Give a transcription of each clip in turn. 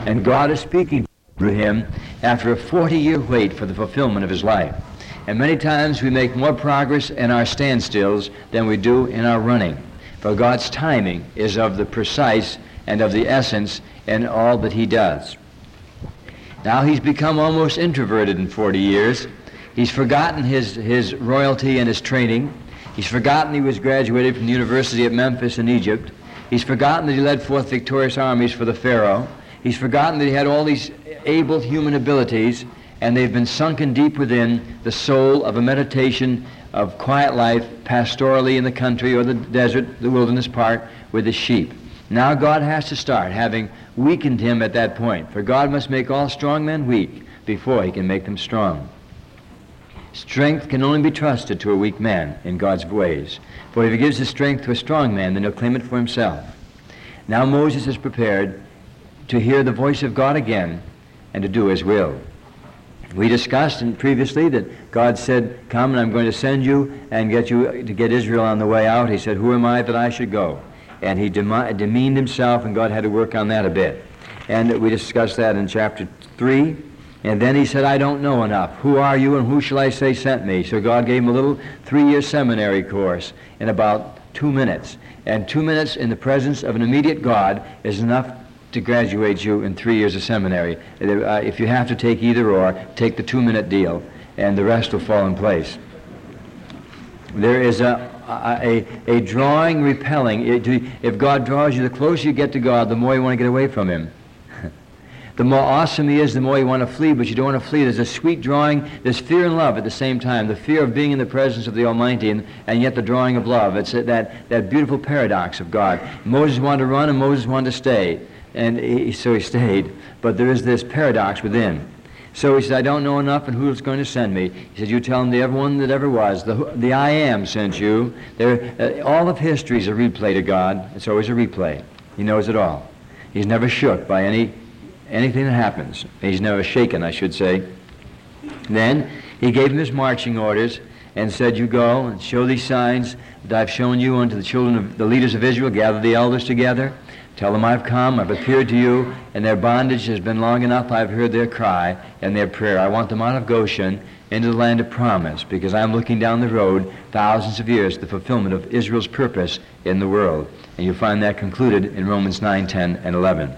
And God is speaking to him after a 40-year wait for the fulfillment of his life. And many times we make more progress in our standstills than we do in our running. For God's timing is of the precise and of the essence in all that he does. Now he's become almost introverted in 40 years. He's forgotten his royalty and his training. He's forgotten he was graduated from the University of Memphis in Egypt. He's forgotten that he led forth victorious armies for the Pharaoh. He's forgotten that he had all these able human abilities, and they've been sunken deep within the soul of a meditation of quiet life pastorally in the country or the desert, the wilderness part, with the sheep. Now God has to start, having weakened him at that point. For God must make all strong men weak before he can make them strong. Strength can only be trusted to a weak man in God's ways. For if he gives his strength to a strong man, then he'll claim it for himself. Now Moses is prepared to hear the voice of God again and to do his will. We discussed previously that God said, "Come, and I'm going to send you and get you to get Israel on the way out." He said, "Who am I that I should go?" And he demeaned himself, and God had to work on that a bit. And we discussed that in chapter 3. And then he said, "I don't know enough. Who are you, and who shall I say sent me?" So God gave him a little 3-year seminary course in about 2 minutes. And 2 minutes in the presence of an immediate God is enough to graduate you in 3 years of seminary. If you have to take either or, take the 2-minute deal, and the rest will fall in place. There is a drawing, repelling. If God draws you, the closer you get to God, the more you want to get away from him. The more awesome he is, the more you want to flee, but you don't want to flee. There's a sweet drawing. There's fear and love at the same time. The fear of being in the presence of the Almighty, and yet the drawing of love. It's that beautiful paradox of God. Moses wanted to run, and Moses wanted to stay. And so he stayed. But there is this paradox within. So he said, "I don't know enough, and who's going to send me?" He said, "You tell him to everyone that ever was. The I Am sent you." All of history is a replay to God. It's always a replay. He knows it all. He's never shook by anything that happens. He's never shaken, I should say. Then he gave him his marching orders and said, "You go and show these signs that I've shown you unto the children of the leaders of Israel. Gather the elders together. Tell them I've come, I've appeared to you, and their bondage has been long enough. I've heard their cry and their prayer. I want them out of Goshen into the land of promise, because I'm looking down the road thousands of years to the fulfillment of Israel's purpose in the world." And you'll find that concluded in Romans 9, 10, and 11.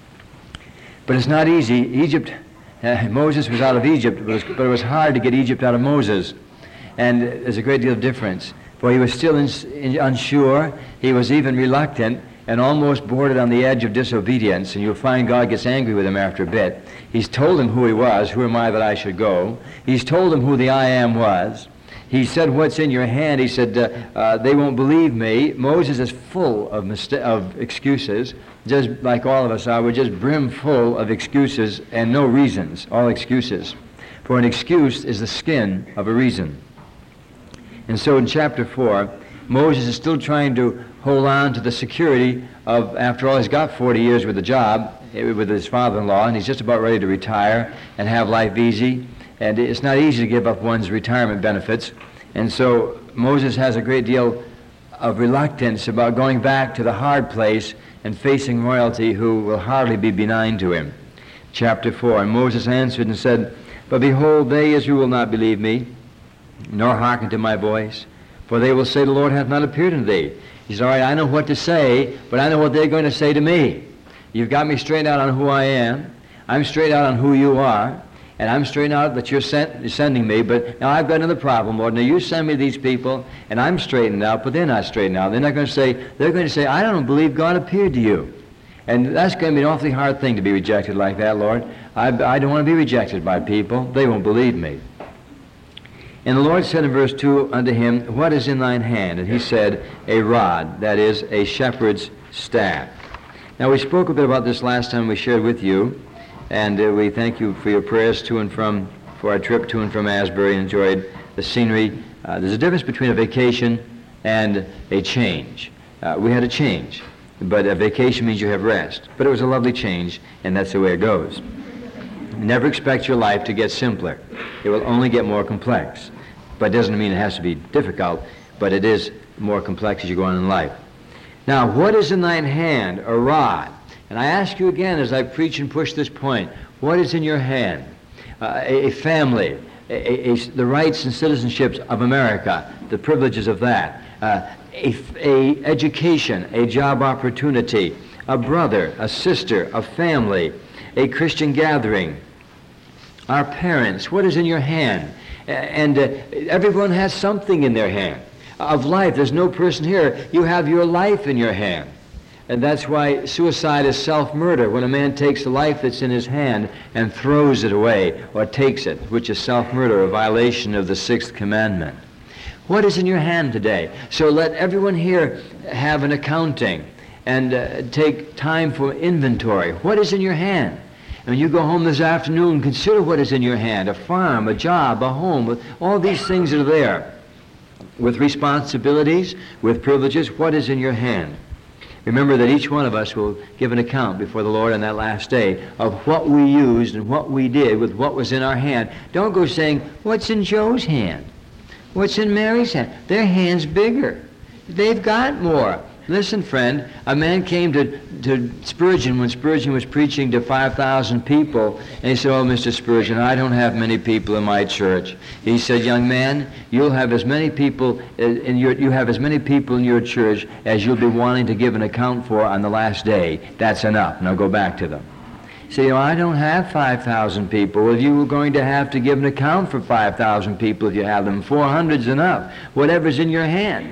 But it's not easy. Moses was out of Egypt, but it was hard to get Egypt out of Moses. And there's a great deal of difference. For he was still unsure. He was even reluctant and almost bordered on the edge of disobedience. And you'll find God gets angry with him after a bit. He's told him who he was. "Who am I that I should go?" He's told him who the I Am was. He said, "What's in your hand?" He said, "They won't believe me." Moses is full of excuses, just like all of us are. We're just brim full of excuses and no reasons, all excuses. For an excuse is the skin of a reason. And so in chapter 4, Moses is still trying to hold on to the security of, after all, he's got 40 years with the job, with his father-in-law, and he's just about ready to retire and have life easy. And it's not easy to give up one's retirement benefits. And so Moses has a great deal of reluctance about going back to the hard place and facing royalty who will hardly be benign to him. Chapter 4, "And Moses answered and said, But behold, they, Israel, will not believe me, nor hearken to my voice. For they will say, The Lord hath not appeared unto thee." He said, "All right, I know what to say, but I know what they're going to say to me. You've got me straight out on who I am. I'm straight out on who you are. And I'm straight out that you're sending me. But now I've got another problem, Lord. Now you send me these people, and I'm straightened out, but they're not straightened out. They're going to say, I don't believe God appeared to you." And that's going to be an awfully hard thing to be rejected like that, Lord. I don't want to be rejected by people. They won't believe me. And the Lord said in verse 2 unto him, "What is in thine hand?" And he said, "A rod, that is, a shepherd's staff." Now we spoke a bit about this last time we shared with you, and we thank you for your prayers to and from, for our trip to and from Asbury, and enjoyed the scenery. There's a difference between a vacation and a change. We had a change, but a vacation means you have rest. But it was a lovely change, and that's the way it goes. Never expect your life to get simpler. It will only get more complex. But it doesn't mean it has to be difficult, but it is more complex as you go on in life. Now, what is in thine hand? A rod. And I ask you again as I preach and push this point, what is in your hand? A family, the rights and citizenships of America, the privileges of that, a education, a job opportunity, a brother, a sister, a family, a Christian gathering, our parents. What is in your hand? And everyone has something in their hand. Of life, there's no person here. You have your life in your hand. And that's why suicide is self-murder, when a man takes the life that's in his hand and throws it away or takes it, which is self-murder, a violation of the 6th commandment. What is in your hand today? So let everyone here have an accounting and take time for inventory. What is in your hand? And when you go home this afternoon, consider what is in your hand. A farm, a job, a home, with all these things that are there. With responsibilities, with privileges, what is in your hand? Remember that each one of us will give an account before the Lord on that last day of what we used and what we did with what was in our hand. Don't go saying, what's in Joe's hand? What's in Mary's hand? Their hand's bigger. They've got more. Listen, friend, a man came to Spurgeon when Spurgeon was preaching to 5,000 people, and he said, oh, Mr. Spurgeon, I don't have many people in my church. He said, young man, you'll have as many people you have as many people in your church as you'll be wanting to give an account for on the last day. That's enough. Now go back to them. Say, I don't have 5,000 people. Well, you were going to have to give an account for 5,000 people if you have them. 400's enough. Whatever's in your hand.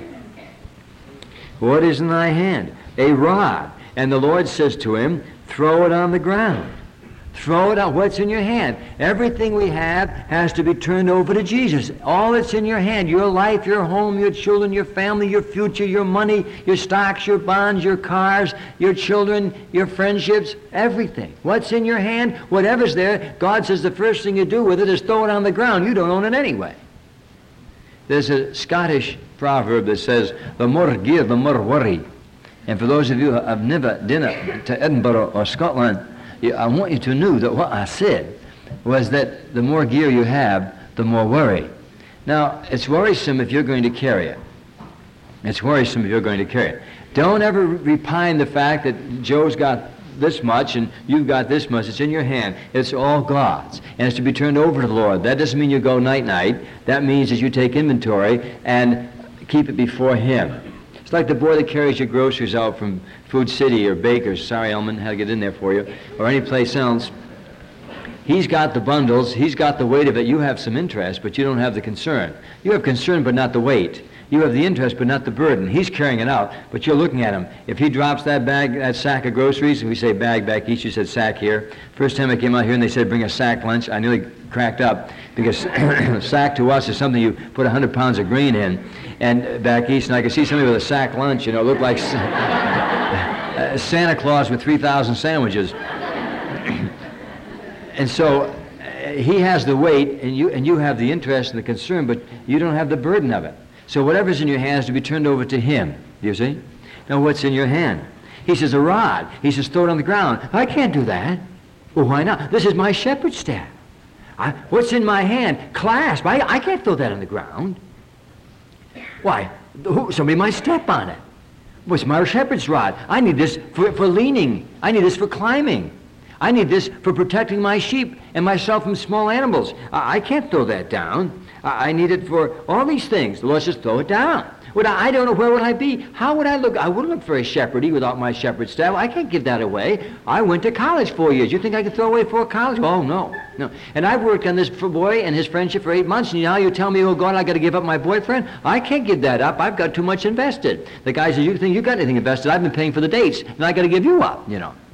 What is in thy hand? A rod. And the Lord says to him, throw it on the ground. Throw it out. What's in your hand? Everything we have has to be turned over to Jesus. All that's in your hand, your life, your home, your children, your family, your future, your money, your stocks, your bonds, your cars, your children, your friendships, everything. What's in your hand? Whatever's there, God says the first thing you do with it is throw it on the ground. You don't own it anyway. There's a Scottish proverb that says, the more give, the more worry. And for those of you who have never been to Edinburgh or Scotland, I want you to know that what I said was that the more gear you have, the more worry. Now, it's worrisome if you're going to carry it. It's worrisome if you're going to carry it. Don't ever repine the fact that Joe's got this much and you've got this much. It's in your hand. It's all God's. And it's to be turned over to the Lord. That doesn't mean you go night-night. That means that you take inventory and keep it before Him. It's like the boy that carries your groceries out from Food City or Baker's. Sorry, Elman, had to get in there for you. Or any place else. He's got the bundles. He's got the weight of it. You have some interest, but you don't have the concern. You have concern, but not the weight. You have the interest, but not the burden. He's carrying it out, but you're looking at him. If he drops that bag, that sack of groceries, and we say bag back east, you said sack here. First time I came out here and they said bring a sack lunch, I nearly cracked up because sack to us is something you put 100 pounds of grain in. And back east, and I could see somebody with a sack lunch, it looked like Santa Claus with 3,000 sandwiches. And so he has the weight, and you have the interest and the concern, but you don't have the burden of it. So whatever's in your hand is to be turned over to Him. Do you see? Now what's in your hand? He says a rod. He says throw it on the ground. I can't do that. Well, why not? This is my shepherd's staff. What's in my hand? Clasp. I can't throw that on the ground. Why? Somebody might step on it. What's my shepherd's rod? I need this for leaning. I need this for climbing. I need this for protecting my sheep and myself from small animals. I can't throw that down. I need it for all these things. Let's just throw it down. I don't know, where would I be? How would I look? I wouldn't look very shepherdy without my shepherd's staff. I can't give that away. I went to college 4 years. You think I could throw away 4 college? Oh, no. And I've worked on this boy and his friendship for 8 months, and now you tell me, oh, God, I got to give up my boyfriend? I can't give that up. I've got too much invested. The guy says, you think you got anything invested? I've been paying for the dates, and I got to give you up,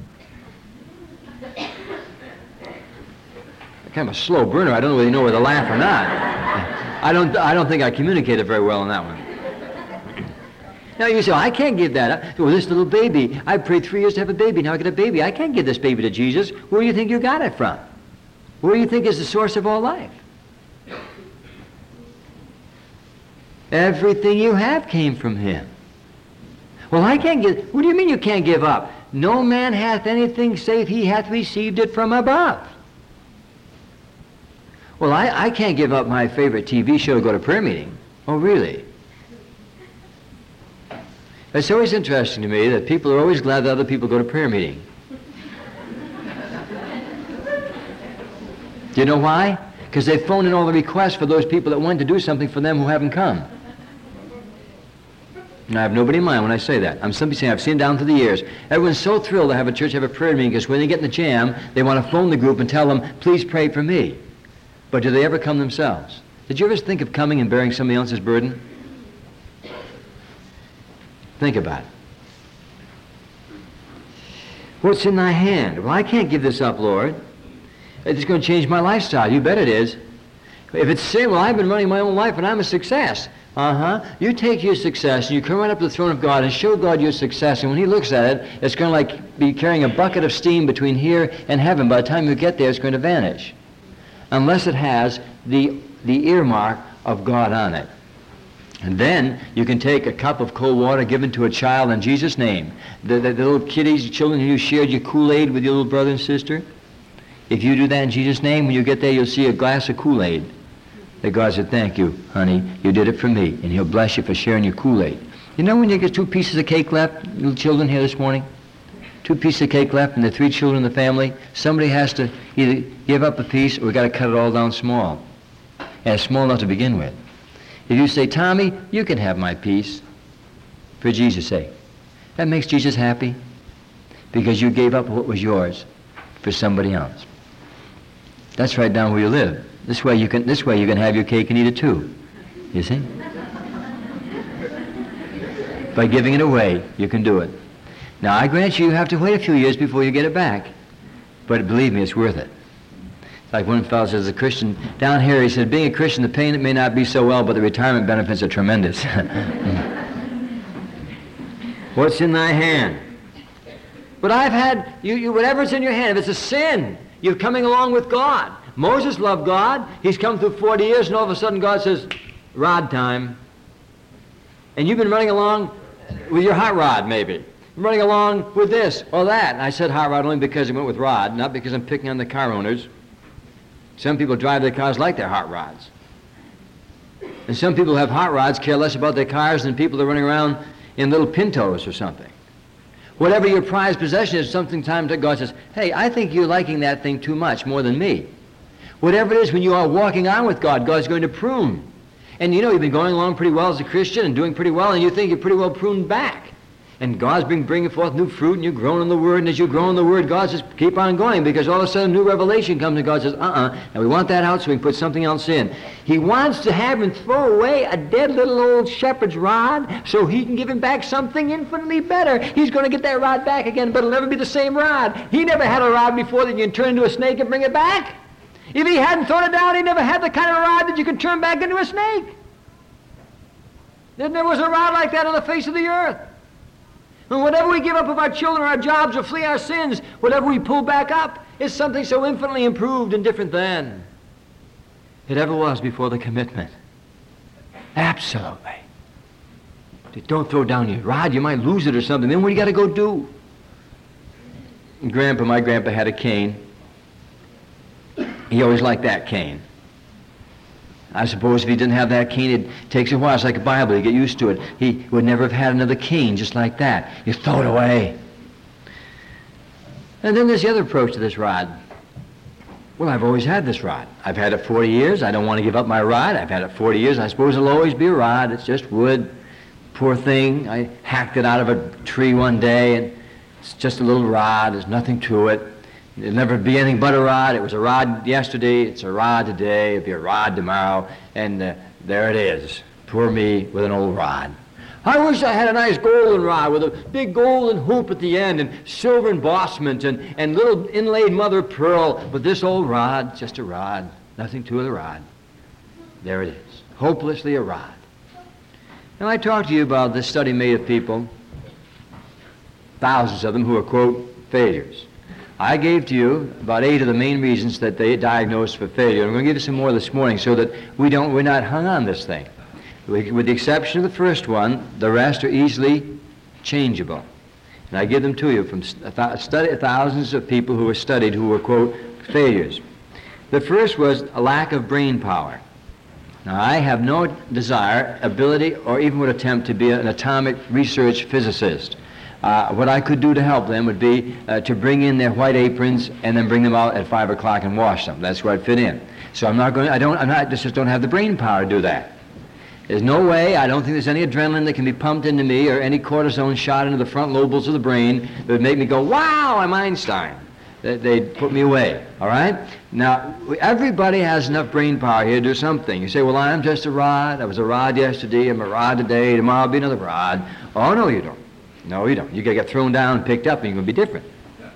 Kind of a slow burner. I don't know whether you know whether to laugh or not. I don't think I communicated very well on that one. Now you say, I can't give that up. Well, this little baby, I prayed 3 years to have a baby. Now I got a baby. I can't give this baby to Jesus. Where do you think you got it from? Where do you think is the source of all life? Everything you have came from Him. Well, I can't give. What do you mean you can't give up? No man hath anything save he hath received it from above. Well, I can't give up my favorite TV show to go to prayer meeting. Oh, really? It's always interesting to me that people are always glad that other people go to prayer meeting. Do you know why? Because they've phoned in all the requests for those people that want to do something for them who haven't come. And I have nobody in mind when I say that. I'm simply saying I've seen down through the years. Everyone's so thrilled to have a church have a prayer meeting because when they get in the jam, they want to phone the group and tell them, please pray for me. But do they ever come themselves? Did you ever think of coming and bearing somebody else's burden? Think about it. What's in thy hand? Well, I can't give this up, Lord. It's going to change my lifestyle. You bet it is. If it's sin, well, I've been running my own life and I'm a success. You take your success and you come right up to the throne of God and show God your success, and when he looks at it, it's going to like be carrying a bucket of steam between here and heaven. By the time you get there, it's going to vanish. Unless it has the earmark of God on it. And then you can take a cup of cold water given to a child in Jesus' name. The little kiddies, the children who shared your Kool-Aid with your little brother and sister. If you do that in Jesus' name, when you get there, you'll see a glass of Kool-Aid. That God said, thank you, honey, you did it for me. And he'll bless you for sharing your Kool-Aid. You know when you get 2 pieces of cake left, little children here this morning? 2 pieces of cake left and the 3 children in the family, somebody has to either give up a piece or we've got to cut it all down small. And it's small enough to begin with. If you say, Tommy, you can have my piece for Jesus' sake. That makes Jesus happy because you gave up what was yours for somebody else. That's right down where you live. This way you can have your cake and eat it too. You see? By giving it away, you can do it. Now, I grant you have to wait a few years before you get it back. But believe me, it's worth it. Like one fellow says, a Christian, down here, he said, being a Christian, the payment may not be so well, but the retirement benefits are tremendous. What's in thy hand? But I've had, whatever's in your hand, if it's a sin, you're coming along with God. Moses loved God. He's come through 40 years, and all of a sudden God says, rod time. And you've been running along with your hot rod, maybe. Running along with this or that. And I said hot rod only because I went with rod, not because I'm picking on the car owners. Some people drive their cars like they're hot rods. And some people who have hot rods care less about their cars than people that are running around in little Pintos or something. Whatever your prized possession is, sometimes God says, hey, I think you're liking that thing too much, more than me. Whatever it is, when you are walking on with God, God's going to prune. And you know, you've been going along pretty well as a Christian and doing pretty well, and you think you're pretty well pruned back. And God's been bringing forth new fruit, and you're growing in the Word, and as you grow in the Word, God says, keep on going, because all of a sudden new revelation comes, and God says, and we want that out so we can put something else in. He wants to have him throw away a dead little old shepherd's rod so he can give him back something infinitely better. He's going to get that rod back again, but it'll never be the same rod. He never had a rod before that you can turn into a snake and bring it back. If he hadn't thrown it down, he never had the kind of rod that you can turn back into a snake. There never was a rod like that on the face of the earth. And whatever we give up of our children, our jobs, or flee our sins, whatever we pull back up is something so infinitely improved and different than it ever was before the commitment. Absolutely. Don't throw down your rod. You might lose it or something. Then what do you got to go do? My grandpa had a cane. He always liked that cane. I suppose if he didn't have that cane, it takes a while. It's like a Bible. You get used to it. He would never have had another cane just like that. You throw it away. And then there's the other approach to this rod. Well, I've always had this rod. I've had it 40 years. I don't want to give up my rod. I've had it 40 years. I suppose it'll always be a rod. It's just wood. Poor thing. I hacked it out of a tree one day, and it's just a little rod. There's nothing to it. It'll never be anything but a rod. It was a rod yesterday. It's a rod today. It'll be a rod tomorrow. And there it is. Poor me with an old rod. I wish I had a nice golden rod with a big golden hoop at the end and silver embossment and little inlaid mother of pearl. But this old rod, just a rod. Nothing to the rod. There it is. Hopelessly a rod. Now I talked to you about this study made of people, thousands of them who are, quote, failures. I gave to you about 8 of the main reasons that they diagnosed for failure. I'm going to give you some more this morning so that we're not hung on this thing. With the exception of the first one, the rest are easily changeable. And I give them to you from thousands of people who were studied who were, quote, failures. The first was a lack of brain power. Now, I have no desire, ability, or even would attempt to be an atomic research physicist. What I could do to help them would be to bring in their white aprons and then bring them out at 5 o'clock and wash them. That's where I'd fit in. So I just don't have the brain power to do that. There's no way, I don't think there's any adrenaline that can be pumped into me or any cortisone shot into the front lobes of the brain that would make me go, wow, I'm Einstein. They'd put me away, all right? Now, everybody has enough brain power here to do something. You say, well, I'm just a rod. I was a rod yesterday. I'm a rod today. Tomorrow I'll be another rod. Oh, no, you don't. No, you don't. You got to get thrown down and picked up and you're going to be different.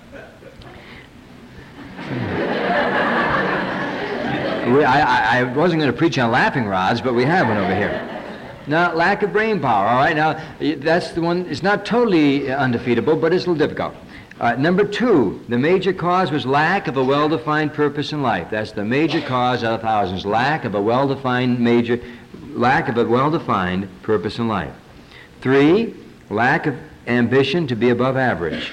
I wasn't going to preach on laughing rods, but we have one over here. Now, lack of brain power, all right? Now, that's the one. It's not totally undefeatable, but it's a little difficult. Number 2, the major cause was lack of a well-defined purpose in life. That's the major cause out of thousands, lack of a well-defined purpose in life. 3, lack of ambition to be above average.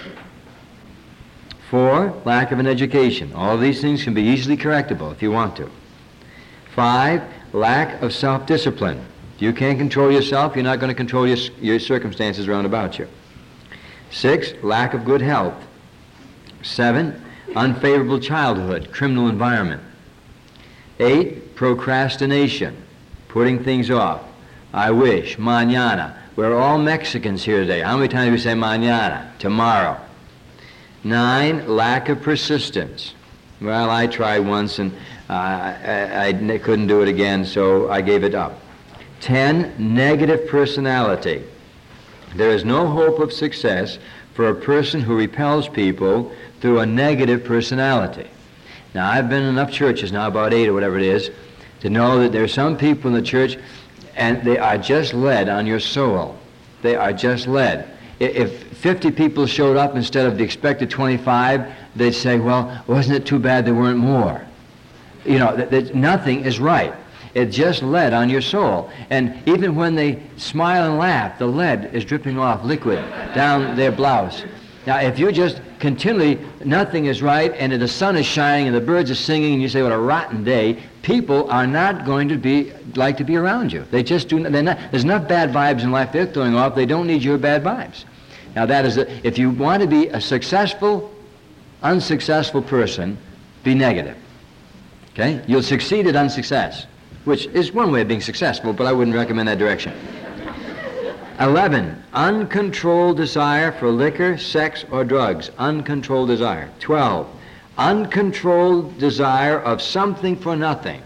4, lack of an education. All these things can be easily correctable if you want to. 5, lack of self-discipline. If you can't control yourself, you're not going to control your circumstances around about you. 6, lack of good health. 7, unfavorable childhood, criminal environment. 8, procrastination, putting things off. I wish, mañana. We're all Mexicans here today. How many times do we say mañana, tomorrow? 9, lack of persistence. Well, I tried once and I couldn't do it again, so I gave it up. 10, negative personality. There is no hope of success for a person who repels people through a negative personality. Now, I've been in enough churches now, about 8 or whatever it is, to know that there are some people in the church and they are just led on your soul. They are just led. If 50 people showed up instead of the expected 25, they'd say, well, wasn't it too bad there weren't more? You know, nothing is right. It just lead on your soul. And even when they smile and laugh, the lead is dripping off liquid down their blouse. Now, if you just continually, nothing is right, and the sun is shining and the birds are singing, and you say, what a rotten day, people are not going to like to be around you. They just do not, there's enough bad vibes in life they're throwing off, they don't need your bad vibes. Now, that is, if you want to be a successful, unsuccessful person, be negative. Okay? You'll succeed at unsuccess, which is one way of being successful, but I wouldn't recommend that direction. 11, uncontrolled desire for liquor, sex, or drugs. Uncontrolled desire. 12, uncontrolled desire of something for nothing.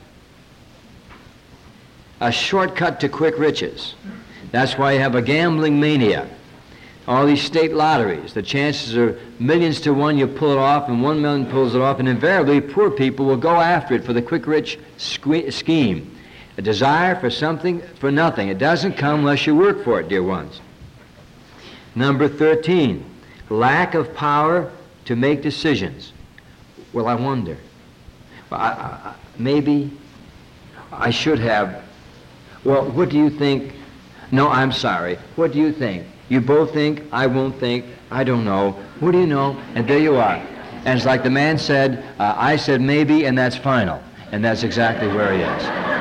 A shortcut to quick riches. That's why you have a gambling mania. All these state lotteries, the chances are millions to 1 you pull it off, and 1 million pulls it off, and invariably poor people will go after it for the quick rich scheme. A desire for something for nothing. It doesn't come unless you work for it, dear ones. Number 13, lack of power to make decisions. Well, I wonder. Well, maybe I should have. Well, what do you think? No, I'm sorry. What do you think? You both think, I won't think, I don't know. What do you know? And there you are. And it's like the man said, I said maybe, and that's final. And that's exactly where he is.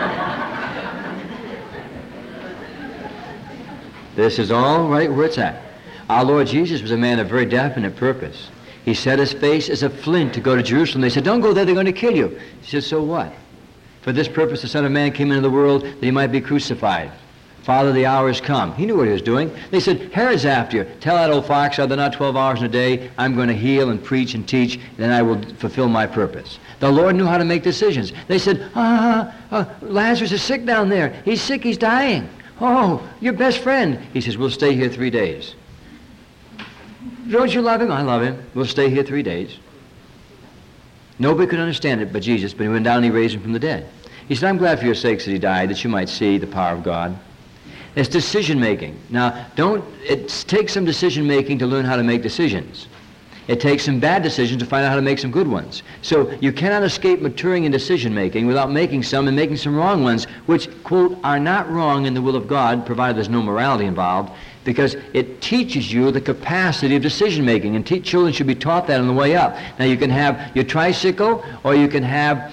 This is all right where it's at. Our Lord Jesus was a man of very definite purpose. He set his face as a flint to go to Jerusalem. They said, don't go there, they're going to kill you. He said, so what? For this purpose the Son of Man came into the world that he might be crucified. Father, the hour has come. He knew what he was doing. They said, Herod's after you. Tell that old fox, are there not 12 hours in a day? I'm going to heal and preach and teach, and then I will fulfill my purpose. The Lord knew how to make decisions. They said, Lazarus is sick down there. He's sick, he's dying. Oh, your best friend. He says, we'll stay here 3 days. Don't you love him? I love him. We'll stay here 3 days. Nobody could understand it but Jesus, but he went down and he raised him from the dead. He said, I'm glad for your sakes that he died, that you might see the power of God. It's decision-making. Now, it takes some decision-making to learn how to make decisions. It takes some bad decisions to find out how to make some good ones. So you cannot escape maturing in decision-making without making some and making some wrong ones, which, quote, are not wrong in the will of God, provided there's no morality involved, because it teaches you the capacity of decision-making, and children should be taught that on the way up. Now, you can have your tricycle, or you can have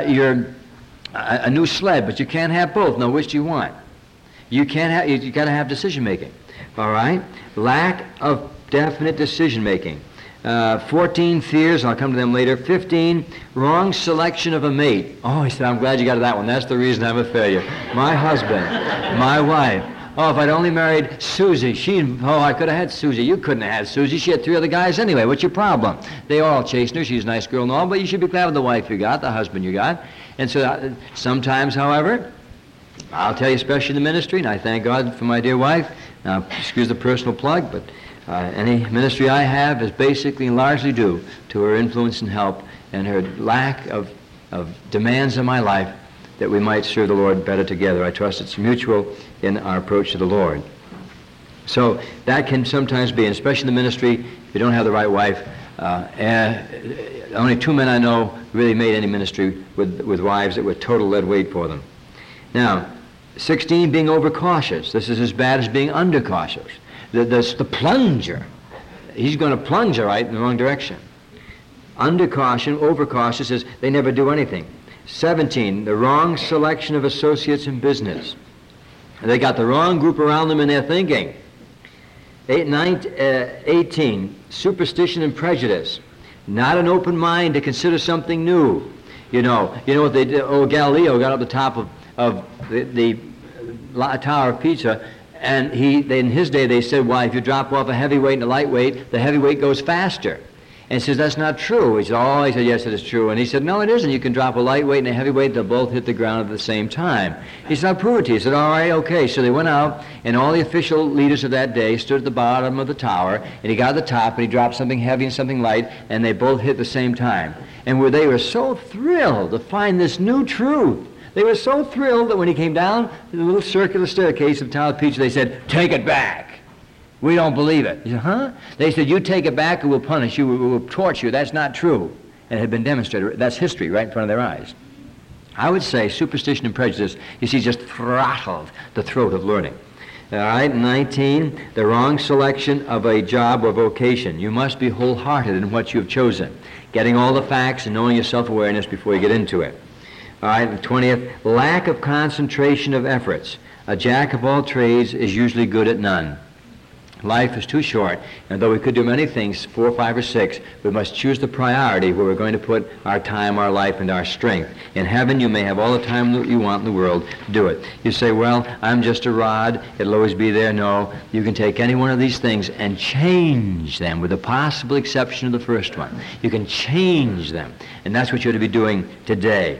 a new sled, but you can't have both. Now, which do you want? You got to have decision-making. All right? Lack of definite decision-making. 14, fears. I'll come to them later. 15, wrong selection of a mate. Oh, he said, I'm glad you got to that one. That's the reason I'm a failure. My husband, my wife. Oh, if I'd only married Susie, I could have had Susie. You couldn't have had Susie. She had 3 other guys anyway. What's your problem? They all chasing her. She's a nice girl and all, but you should be glad with the wife you got, the husband you got. And so sometimes, however, I'll tell you, especially in the ministry, and I thank God for my dear wife. Now, excuse the personal plug, but any ministry I have is basically and largely due to her influence and help and her lack of demands on my life that we might serve the Lord better together. I trust it's mutual in our approach to the Lord. So that can sometimes be, and especially in the ministry, if you don't have the right wife. Only 2 men I know really made any ministry with wives that were total lead weight for them. Now, 16, being overcautious. This is as bad as being undercautious. The plunger. He's going to plunge, all right, in the wrong direction. Undercaution, overcautious is they never do anything. 17, the wrong selection of associates in business. They got the wrong group around them in their thinking. 18, superstition and prejudice. Not an open mind to consider something new. You know what they did? Oh, Galileo got up the top of the Tower of Pisa, and in his day they said, why, if you drop off a heavyweight and a lightweight, the heavyweight goes faster. And he says, that's not true. He said, yes, it is true. And he said, no, it isn't. You can drop a lightweight and a heavyweight, they'll both hit the ground at the same time. He said, I'll prove it to you. He said, all right, okay. So they went out, and all the official leaders of that day stood at the bottom of the tower, and he got to the top, and he dropped something heavy and something light, and they both hit at the same time. And they were so thrilled to find this new truth. They were so thrilled that when he came down the little circular staircase of Tower of Pisa, they said, take it back. We don't believe it. He said, huh? They said, you take it back or we'll punish you, we'll torture you. That's not true. And it had been demonstrated. That's history right in front of their eyes. I would say superstition and prejudice, you see, just throttled the throat of learning. All right, 19, the wrong selection of a job or vocation. You must be wholehearted in what you have chosen, getting all the facts and knowing your self-awareness before you get into it. All right, and 20th, lack of concentration of efforts. A jack of all trades is usually good at none. Life is too short, and though we could do many things, 4, 5, or 6, we must choose the priority where we're going to put our time, our life, and our strength. In heaven, you may have all the time that you want in the world to do it. You say, well, I'm just a rod. It'll always be there. No, you can take any one of these things and change them, with the possible exception of the first one. You can change them, and that's what you're to be doing today.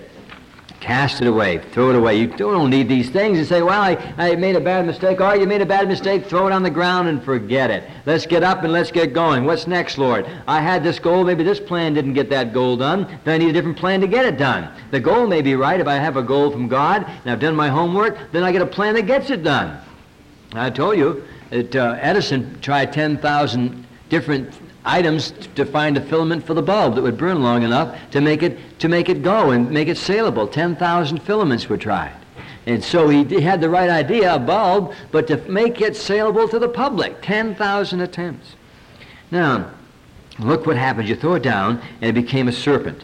Cast it away. Throw it away. You don't need these things. You say, well, I made a bad mistake. All right, you made a bad mistake. Throw it on the ground and forget it. Let's get up and let's get going. What's next, Lord? I had this goal. Maybe this plan didn't get that goal done. Then I need a different plan to get it done. The goal may be right. If I have a goal from God and I've done my homework, then I get a plan that gets it done. I told you that Edison tried 10,000 different items to find a filament for the bulb that would burn long enough to make it go and make it saleable. 10,000 filaments were tried. And so he had the right idea, a bulb, but to make it saleable to the public, 10,000 attempts. Now, look what happened. You throw it down, and it became a serpent.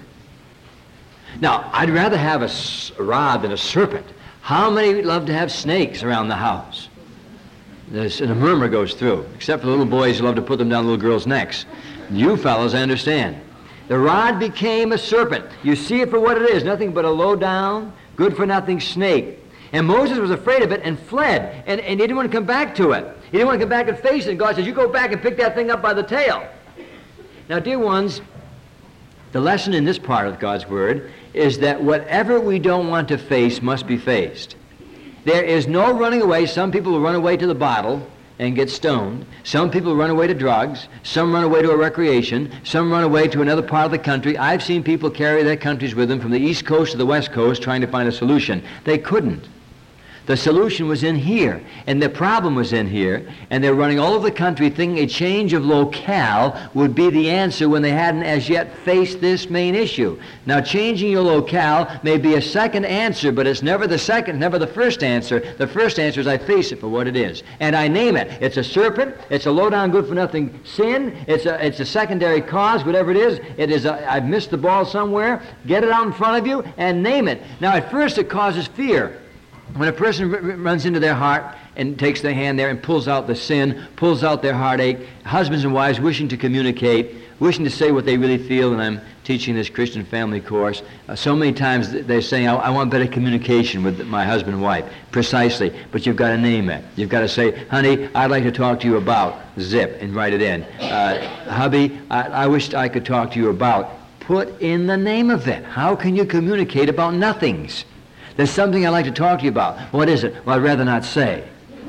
Now, I'd rather have a rod than a serpent. How many would love to have snakes around the house? And a murmur goes through, except for the little boys who love to put them down little girls' necks. You fellows, I understand. The rod became a serpent. You see it for what it is, nothing but a low-down, good-for-nothing snake. And Moses was afraid of it and fled, and he didn't want to come back to it. He didn't want to come back and face it. And God says, you go back and pick that thing up by the tail. Now, dear ones, the lesson in this part of God's Word is that whatever we don't want to face must be faced. There is no running away. Some people will run away to the bottle and get stoned. Some people run away to drugs. Some run away to a recreation. Some run away to another part of the country. I've seen people carry their countries with them from the East Coast to the West Coast trying to find a solution. They couldn't. The solution was in here, and the problem was in here, and they're running all over the country thinking a change of locale would be the answer when they hadn't as yet faced this main issue. Now, changing your locale may be a second answer, but it's never the second, never the first answer. The first answer is I face it for what it is, and I name it. It's a serpent. It's a low-down, good-for-nothing sin. It's a secondary cause, whatever it is. I've missed the ball somewhere. Get it out in front of you and name it. Now, at first, it causes fear. When a person runs into their heart and takes their hand there and pulls out the sin, pulls out their heartache. Husbands and wives wishing to communicate, wishing to say what they really feel, and I'm teaching this Christian family course. So many times they're saying, I want better communication with my husband and wife. Precisely, but you've got to name it. You've got to say, honey, I'd like to talk to you about zip, and write it in. Hubby, I wished I could talk to you about. Put in the name of it. How can you communicate about nothings? There's something I'd like to talk to you about. What is it? Well, I'd rather not say.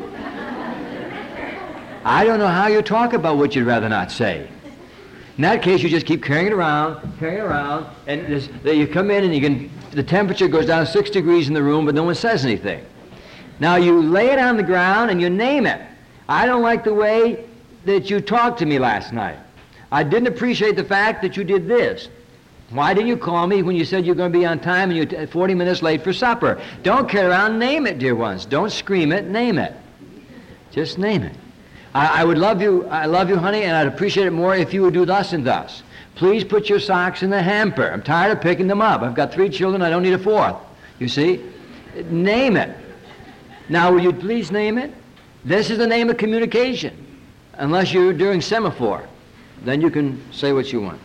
I don't know how you talk about what you'd rather not say. In that case, you just keep carrying it around, and you come in and the temperature goes down 6 degrees in the room, but no one says anything. Now you lay it on the ground and you name it. I don't like the way that you talked to me last night. I didn't appreciate the fact that you did this. Why didn't you call me when you said you're going to be on time and you're 40 minutes late for supper? Don't carry around, name it, dear ones. Don't scream it, name it. Just name it. I would love you, honey, and I'd appreciate it more if you would do thus and thus. Please put your socks in the hamper. I'm tired of picking them up. I've got 3 children, I don't need a 4th. You see? Name it. Now, will you please name it? This is the name of communication. Unless you're doing semaphore. Then you can say what you want.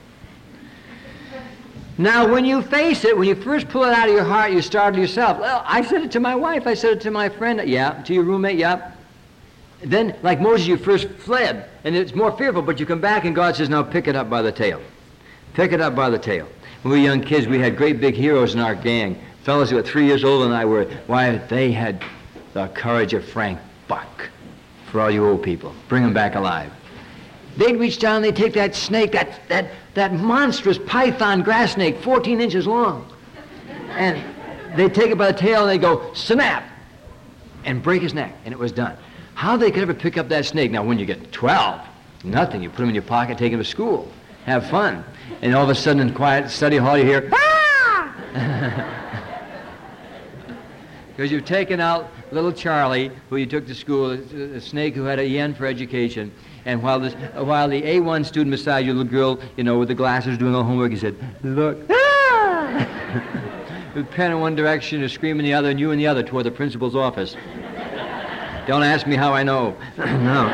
Now, when you face it, when you first pull it out of your heart, you startle yourself. Well, I said it to my wife. I said it to my friend. Yeah. To your roommate. Yeah. Then, like Moses, you first fled, and it's more fearful, but you come back, and God says, now pick it up by the tail. Pick it up by the tail. When we were young kids, we had great big heroes in our gang. Fellows who were 3 years older than I were. Why, they had the courage of Frank Buck. For all you old people. Bring them back alive. They'd reach down, they'd take that snake, that monstrous python grass snake, 14 inches long. And they'd take it by the tail, and they'd go, snap! And break his neck, and it was done. How they could ever pick up that snake? Now, when you get 12, nothing. You put them in your pocket, take them to school, have fun. And all of a sudden, in quiet study hall, you hear, ah! Because you've taken out little Charlie, who you took to school, a snake who had a yen for education. And while the A1 student beside you, little girl, with the glasses doing all homework, he said, look, ah! With pen in one direction, a scream in the other, and you in the other toward the principal's office. Don't ask me how I know. No.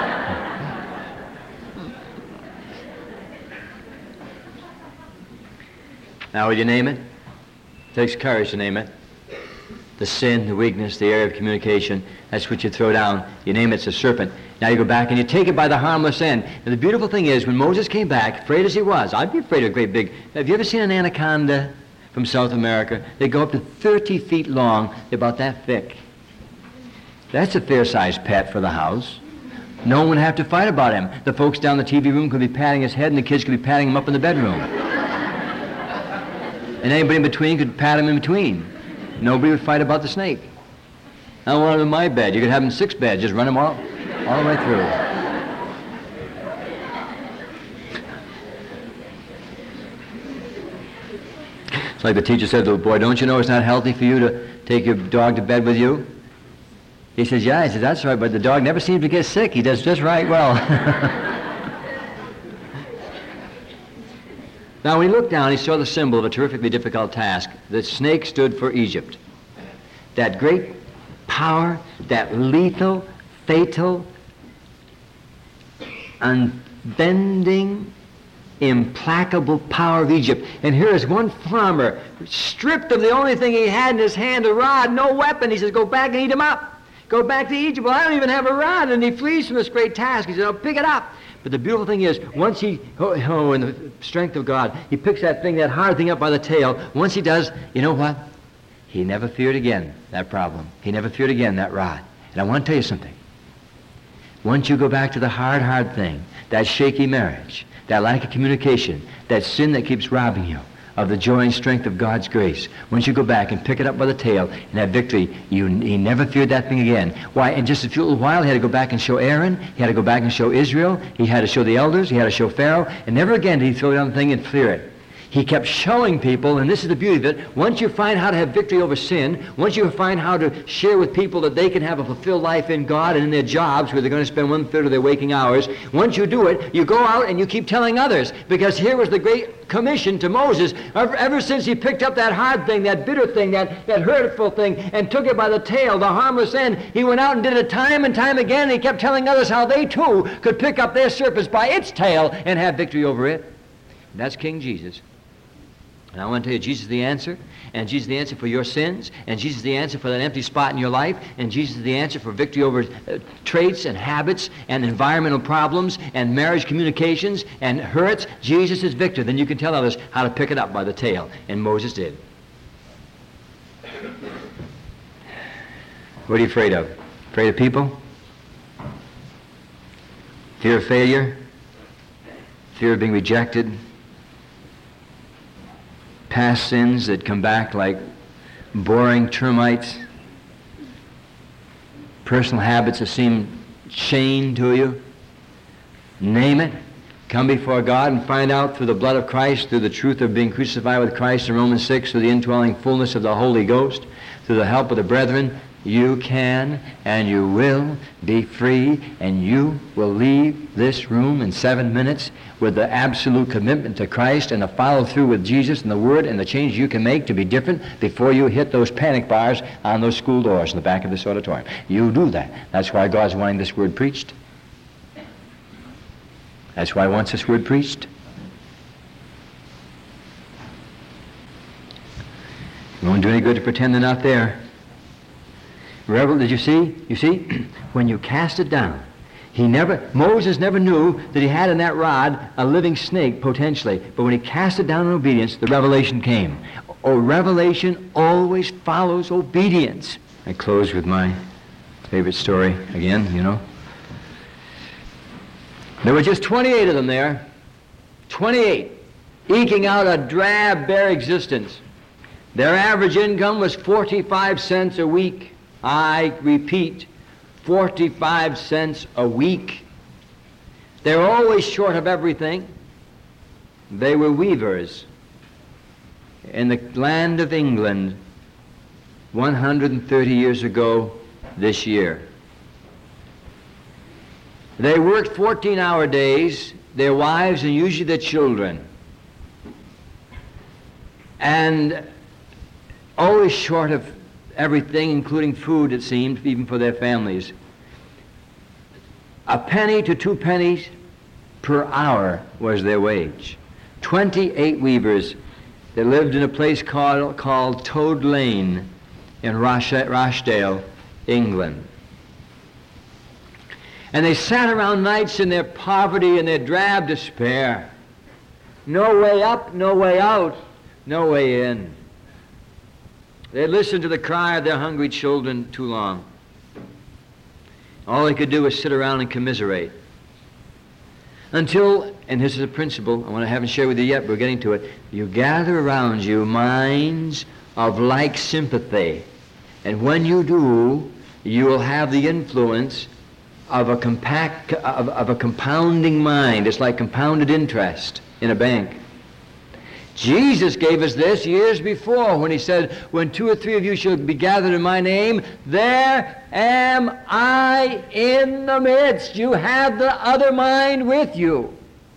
Now, will you name it? It takes courage to name it. The sin, the weakness, the area of communication, that's what you throw down. You name it, it's a serpent. Now you go back and you take it by the harmless end. And the beautiful thing is, when Moses came back, afraid as he was, I'd be afraid of a great big... Have you ever seen an anaconda from South America? They go up to 30 feet long. They're about that thick. That's a fair-sized pet for the house. No one would have to fight about him. The folks down the TV room could be patting his head, and the kids could be patting him up in the bedroom. And anybody in between could pat him in between. Nobody would fight about the snake. I want him in my bed. You could have him in 6 beds. Just run him all the way through. It's like the teacher said to the boy, don't you know it's not healthy for you to take your dog to bed with you? He says, yeah. He says, that's right, but the dog never seems to get sick. He does just right well. Now, when he looked down, he saw the symbol of a terrifically difficult task. The snake stood for Egypt. That great power, that lethal, fatal, unbending, implacable power of Egypt. And here is one farmer, stripped of the only thing he had in his hand, a rod, no weapon. He says, go back and eat him up. Go back to Egypt. Well, I don't even have a rod. And he flees from this great task. He says, I'll pick it up. But the beautiful thing is, once he, in the strength of God, he picks that hard thing up by the tail. Once he does, you know what? He never feared again that problem. He never feared again that rod. And I want to tell you something. Once you go back to the hard thing, that shaky marriage, that lack of communication, that sin that keeps robbing you of the joy and strength of God's grace, once you go back and pick it up by the tail and have victory, he never feared that thing again. Why? In just a few little while, he had to go back and show Aaron, he had to go back and show Israel, he had to show the elders, he had to show Pharaoh, and never again did he throw down the thing and fear it. he kept showing people, and this is the beauty of it, once you find how to have victory over sin, once you find how to share with people that they can have a fulfilled life in God and in their jobs where they're going to spend 1/3 of their waking hours, once you do it, you go out and you keep telling others. Because here was the great commission to Moses. Ever since he picked up that hard thing, that bitter thing, that hurtful thing, and took it by the tail, the harmless end, he went out and did it time and time again, and he kept telling others how they too could pick up their serpents by its tail and have victory over it. And that's King Jesus. And I want to tell you, Jesus is the answer, and Jesus is the answer for your sins, and Jesus is the answer for that empty spot in your life, and Jesus is the answer for victory over traits and habits and environmental problems and marriage communications and hurts. Jesus is victor. Then you can tell others how to pick it up by the tail, and Moses did. What are you afraid of? Afraid of people? Fear of failure? Fear of being rejected? Past sins that come back like boring termites? Personal habits that seem chained to you? Name it. Come before God and find out through the blood of Christ, through the truth of being crucified with Christ in Romans 6, through the indwelling fullness of the Holy Ghost, through the help of the brethren, you can and you will be free, and you will leave this room in 7 minutes with the absolute commitment to Christ and the follow through with Jesus and the Word and the change you can make to be different before you hit those panic bars on those school doors in the back of this auditorium. You do that. That's why God's wanting this Word preached. That's why He wants this Word preached. It won't do any good to pretend they're not there. Did you see? You see? When you cast it down, Moses never knew that he had in that rod a living snake, potentially. But when he cast it down in obedience, the revelation came. Oh, revelation always follows obedience. I close with my favorite story again, you know. There were just 28 of them there. 28. Eking out a drab, bare existence. Their average income was 45 cents a week. I repeat, 45 cents a week. They were always short of everything. They were weavers in the land of England 130 years ago this year. They worked 14-hour days, their wives and usually their children, and always short of everything, including food, it seemed, even for their families. A penny to 2 pennies per hour was their wage. 28 weavers that lived in a place called Toad Lane in Rochdale, England. And they sat around nights in their poverty and their drab despair. No way up, no way out, no way in. They listened to the cry of their hungry children too long. All they could do was sit around and commiserate. Until, and this is a principle I haven't shared with you yet, but we're getting to it, you gather around you minds of like sympathy. And when you do, you will have the influence of a compounding mind. It's like compounded interest in a bank. Jesus gave us this years before when he said, when 2 or 3 of you shall be gathered in my name, there am I in the midst. You have the other mind with you.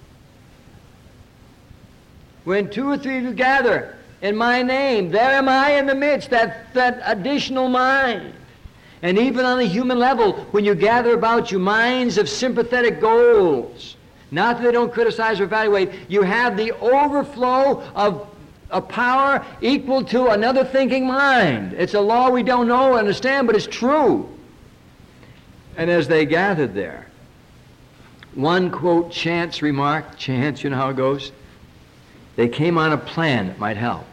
When 2 or 3 of you gather in my name, there am I in the midst, that additional mind. And even on a human level, when you gather about you minds of sympathetic goals, not that they don't criticize or evaluate, you have the overflow of a power equal to another thinking mind. It's a law we don't know or understand, but it's true. And as they gathered there, one, quote, chance remark, chance, you know how it goes, they came on a plan that might help.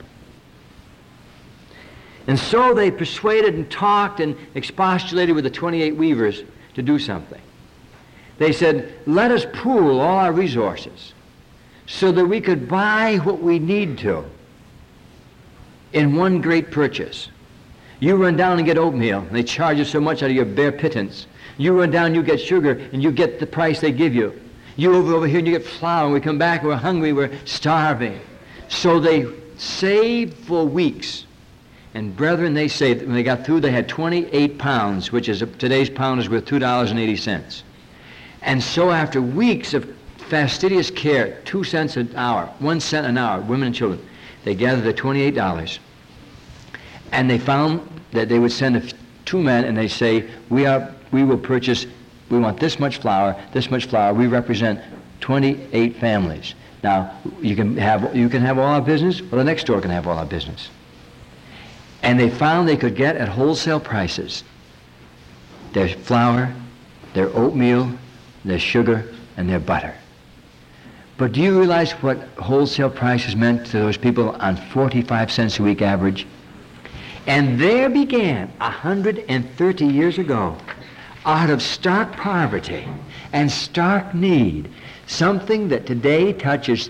And so they persuaded and talked and expostulated with the 28 weavers to do something. They said, let us pool all our resources so that we could buy what we need to in one great purchase. You run down and get oatmeal, and they charge you so much out of your bare pittance. You run down, you get sugar, and you get the price they give you. You over here, and you get flour, and we come back, we're hungry, we're starving. So they saved for weeks. And brethren, they say that when they got through, they had 28 pounds, which is today's pound is worth $2.80. And so after weeks of fastidious care, 2 cents an hour, 1 cent an hour, women and children, they gathered the $28. And they found that they would send 2 men, and they say, we will purchase, we want this much flour, we represent 28 families. Now, you can have all our business, or the next door can have all our business. And they found they could get at wholesale prices their flour, their oatmeal, their sugar, and their butter. But do you realize what wholesale prices meant to those people on 45 cents a week average? And there began, 130 years ago, out of stark poverty and stark need, something that today touches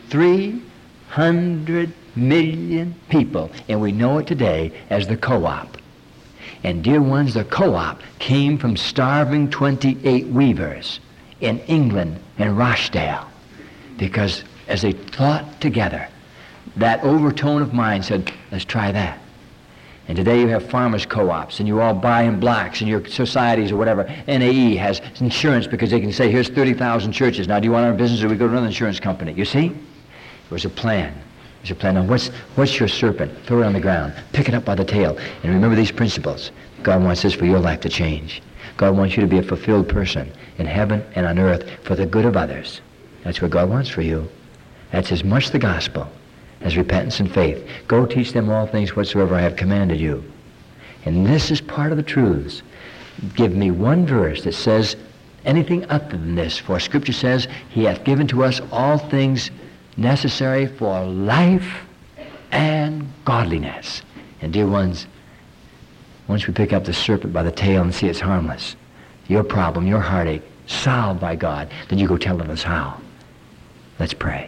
300 million people, and we know it today as the co-op. And dear ones, the co-op came from starving 28 weavers in England and Rochdale, because as they thought together, that overtone of mind said, let's try that. And today you have farmers co-ops, and you all buy in blocks, and your societies or whatever. NAE has insurance because they can say, here's 30,000 churches. Now, do you want our business, or we go to another insurance company? You see? It was a plan. There's a plan. Now, what's your serpent? Throw it on the ground. Pick it up by the tail. And remember these principles. God wants this for your life to change. God wants you to be a fulfilled person in heaven and on earth for the good of others. That's what God wants for you. That's as much the gospel as repentance and faith. Go teach them all things whatsoever I have commanded you. And this is part of the truths. Give me one verse that says anything other than this. For Scripture says, He hath given to us all things necessary for life and godliness. And dear ones, once we pick up the serpent by the tail and see it's harmless, your problem, your heartache, solved by God, then you go tell others how. Let's pray.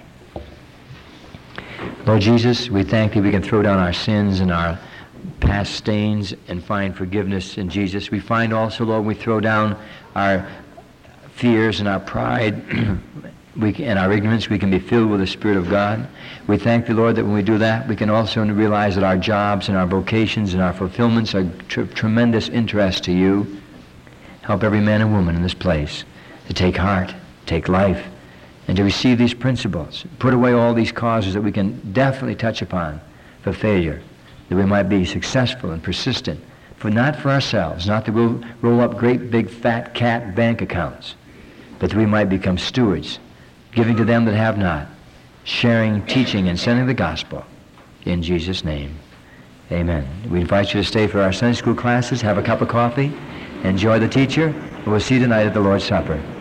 Lord Jesus, we thank Thee we can throw down our sins and our past stains and find forgiveness in Jesus. We find also, Lord, we throw down our fears and our pride and our ignorance, we can be filled with the Spirit of God. We thank Thee, Lord, that when we do that, we can also realize that our jobs and our vocations and our fulfillments are tremendous interest to You. Help every man and woman in this place to take heart, take life, and to receive these principles. Put away all these causes that we can definitely touch upon for failure, that we might be successful and persistent, not for ourselves, not that we'll roll up great big fat cat bank accounts, but that we might become stewards, giving to them that have not, sharing, teaching, and sending the gospel. In Jesus' name, amen. We invite you to stay for our Sunday school classes, have a cup of coffee, enjoy the teacher, and we'll see you tonight at the Lord's Supper.